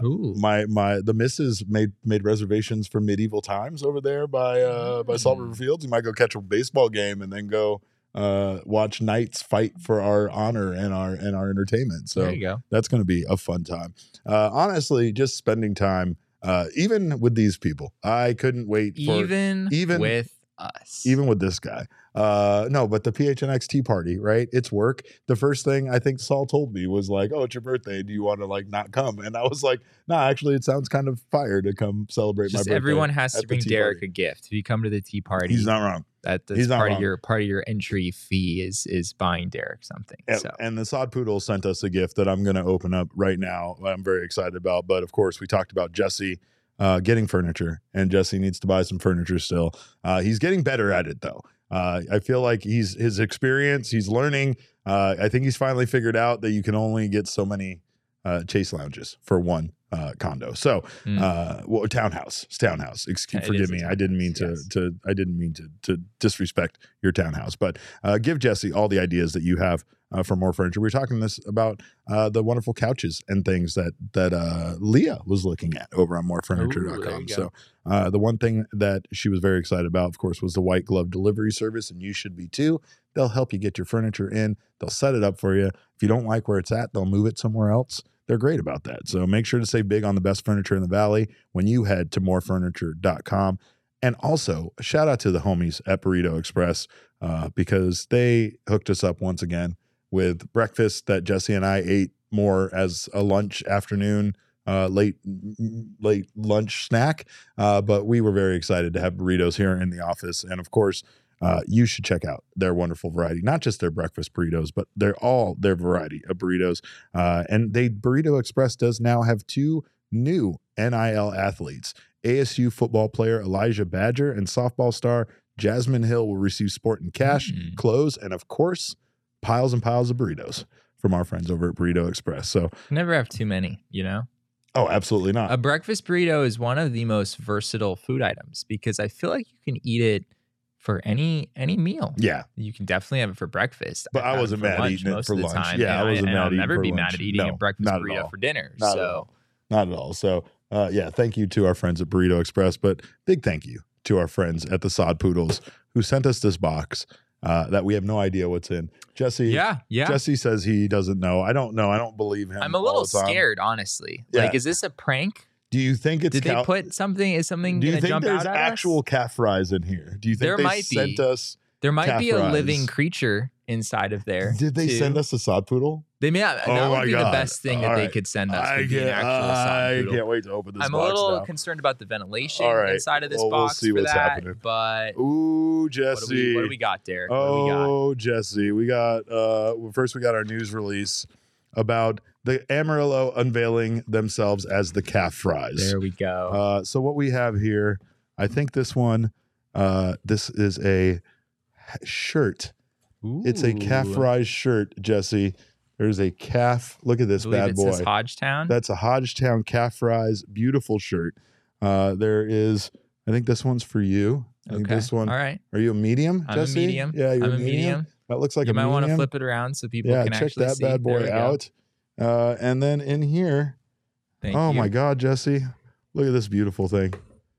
The missus made reservations for medieval times over there by Salt River Fields. You might go catch a baseball game and then go watch knights fight for our honor and our entertainment. So there you go. That's going to be a fun time. Honestly, just spending time, even with these people, I couldn't wait for even with us, even with this guy. No, but the PHNX tea party, right? It's work. The first thing I think Saul told me was like, "Oh, it's your birthday. Do you want to like not come?" And I was like, "No, actually, it sounds kind of fire to come celebrate my birthday." Everyone has to bring Derek a gift. If you come to the tea party, he's not wrong. That's part of your entry fee is buying Derek something. And the Sod Poodle sent us a gift that I'm going to open up right now. I'm very excited about. But of course, we talked about Jesse getting furniture, and Jesse needs to buy some furniture still. He's getting better at it though. I feel like his experience, he's learning. I think he's finally figured out that you can only get so many chase lounges for one condo. So, townhouse. It's townhouse. Forgive me. I didn't mean to disrespect your townhouse, but give Jesse all the ideas that you have for more furniture. We were talking about the wonderful couches and things that Leah was looking at over on morefurniture.com. So the one thing that she was very excited about, of course, was the white glove delivery service, and you should be too. They'll help you get your furniture in. They'll set it up for you. If you don't like where it's at, they'll move it somewhere else. They're great about that. So make sure to save big on the best furniture in the Valley when you head to morefurniture.com. And also, shout out to the homies at Burrito Express because they hooked us up once again with breakfast that Jesse and I ate more as a lunch afternoon late lunch snack. But we were very excited to have burritos here in the office. And of course, you should check out their wonderful variety, not just their breakfast burritos, but their variety of burritos. And Burrito Express does now have 2 new NIL athletes. ASU football player Elijah Badger and softball star Jasmine Hill will receive sport and cash, clothes, and of course, piles and piles of burritos from our friends over at Burrito Express. So never have too many, you know? Oh, absolutely not. A breakfast burrito is one of the most versatile food items because I feel like you can eat it for any meal. Yeah. You can definitely have it for breakfast. But I wasn't mad eating it for lunch. Time. Yeah, I wasn't mad I'll eating never for be lunch. mad at eating a breakfast burrito for dinner. Not at all. So, yeah, thank you to our friends at Burrito Express, but big thank you to our friends at the Sod Poodles who sent us this box that we have no idea what's in. Jesse, yeah. Jesse says he doesn't know. I don't know. I don't believe him. I'm a little scared, honestly. Yeah. Like, is this a prank? Do you think it's? Did they put something? Is something Do you going to think jump out there's at actual us? calf fries in here? Do you think they sent us? There might calf be a fries? living creature inside of there. Did they send us a sod poodle? They may have. That would be the best thing that they could send us. Would be an actual sod poodle. I can't wait to open this I'm box a little now. concerned about the ventilation right. inside of this Well, we'll box see for what's that. happening. But ooh, Jesse, what do we got, Derek? Oh, Jesse, we got. First, we got our news release about the Amarillo unveiling themselves as the calf fries. There we go. So what we have here, I think this one, this is a shirt. Ooh. It's a calf fries shirt, Jesse. There's a calf. Look at this bad boy. It says Hodgetown. That's a Hodgetown calf fries. Beautiful shirt. There is. I think this one's for you. I think this one. All right. Are you a medium, I'm Jesse? a medium. Yeah, you're I'm a medium. That looks like you a medium. might want to flip it around so people can check actually that see. bad boy out. And then in here. Thank oh you. my God, Jesse! Look at this beautiful thing.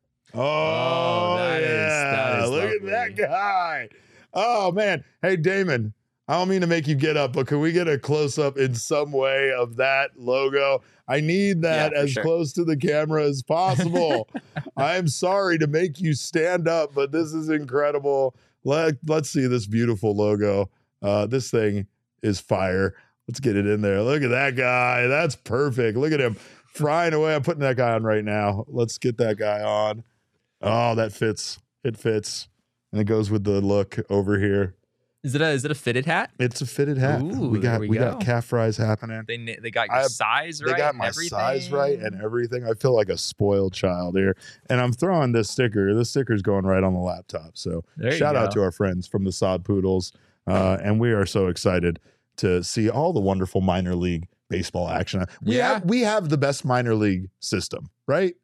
Oh, that yeah! is Look at that guy. Oh man! Hey Damon, I don't mean to make you get up, but can we get a close up in some way of that logo? I need that as close to the camera as possible. I'm sorry to make you stand up, but this is incredible. Let's see this beautiful logo. This thing is fire. Let's get it in there. Look at that guy. That's perfect. Look at him frying away. I'm putting that guy on right now. Let's get that guy on. Oh, that fits. It fits. And it goes with the look over here. Is it a fitted hat? It's a fitted hat. Ooh, we got calf fries happening. They got your size right. They got my size right and everything. I feel like a spoiled child here. And I'm throwing this sticker. This sticker's going right on the laptop. So shout out to our friends from the Sod Poodles. And we are so excited to see all the wonderful minor league baseball action. We have the best minor league system, right?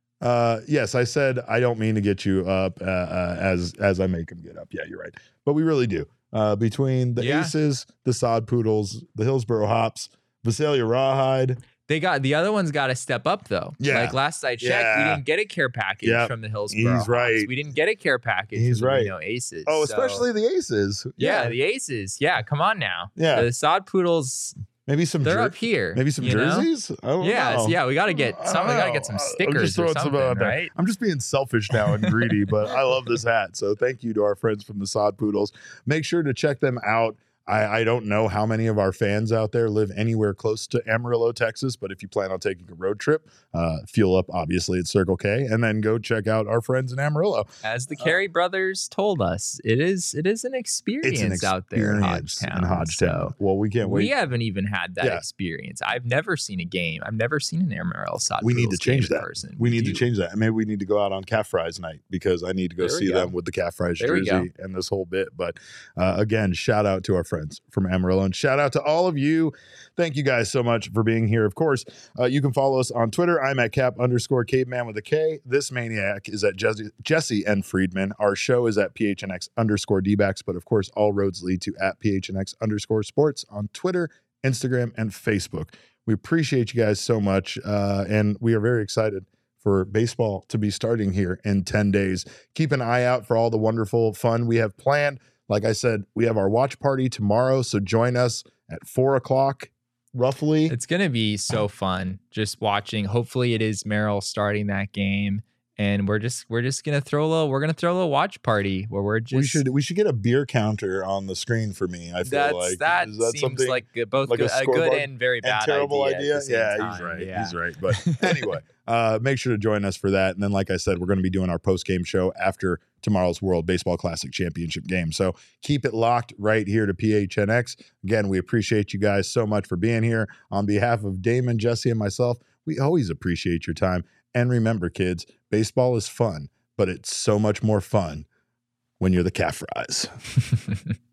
Yes, I said I don't mean to get you up as I make them get up. Yeah, you're right. But we really do. Between the Aces, the Sod Poodles, the Hillsboro Hops, Visalia Rawhide. The other one's got to step up though. Yeah. Like last I checked, we didn't get a care package from the Hillsboro Hops. Right. We didn't get a care package He's from right. the Aces. Oh, especially the Aces. Yeah, the Aces. Yeah, come on now. Yeah. The Sod Poodles. Maybe some. They're up here. Maybe some jerseys. I don't know. We got to get some. We got to get some stickers or something, right? I'm just being selfish now and greedy, but I love this hat. So thank you to our friends from the Sod Poodles. Make sure to check them out. I don't know how many of our fans out there live anywhere close to Amarillo, Texas, but if you plan on taking a road trip, fuel up obviously at Circle K, and then go check out our friends in Amarillo. As the Carey brothers told us, it is an experience out there in Hodgetown. So well, we can't wait. We haven't even had that experience. I've never seen a game. I've never seen an Amarillo Sod. We need to change that. Person. We need to change that. And maybe we need to go out on calf fries night because I need to go see them with the calf fries jersey and this whole bit. But again, shout out to our friends from Amarillo and shout out to all of you. Thank you guys so much for being here. Of course, you can follow us on Twitter. I'm at cap_caveman with a K. This maniac is at Jesse N. Friedman. Our show is at PHNX_DBacks, but of course, all roads lead to at PHNX_sports on Twitter, Instagram, and Facebook. We appreciate you guys so much. And we are very excited for baseball to be starting here in 10 days. Keep an eye out for all the wonderful fun we have planned. Like I said, we have our watch party tomorrow, so join us at 4:00 roughly. It's going to be so fun just watching. Hopefully it is Merrill starting that game. and we're just gonna throw a little watch party where we're just we should get a beer counter on the screen for me. I feel like that is that seems something like both like a good and very bad terrible idea. Yeah, he's right. He's right. But anyway, make sure to join us for that. And then, like I said, we're going to be doing our post game show after tomorrow's World Baseball Classic Championship game. So keep it locked right here to PHNX. Again, we appreciate you guys so much for being here. On behalf of Damon, Jesse, and myself, we always appreciate your time. And remember, kids, baseball is fun, but it's so much more fun when you're the Calf Fries.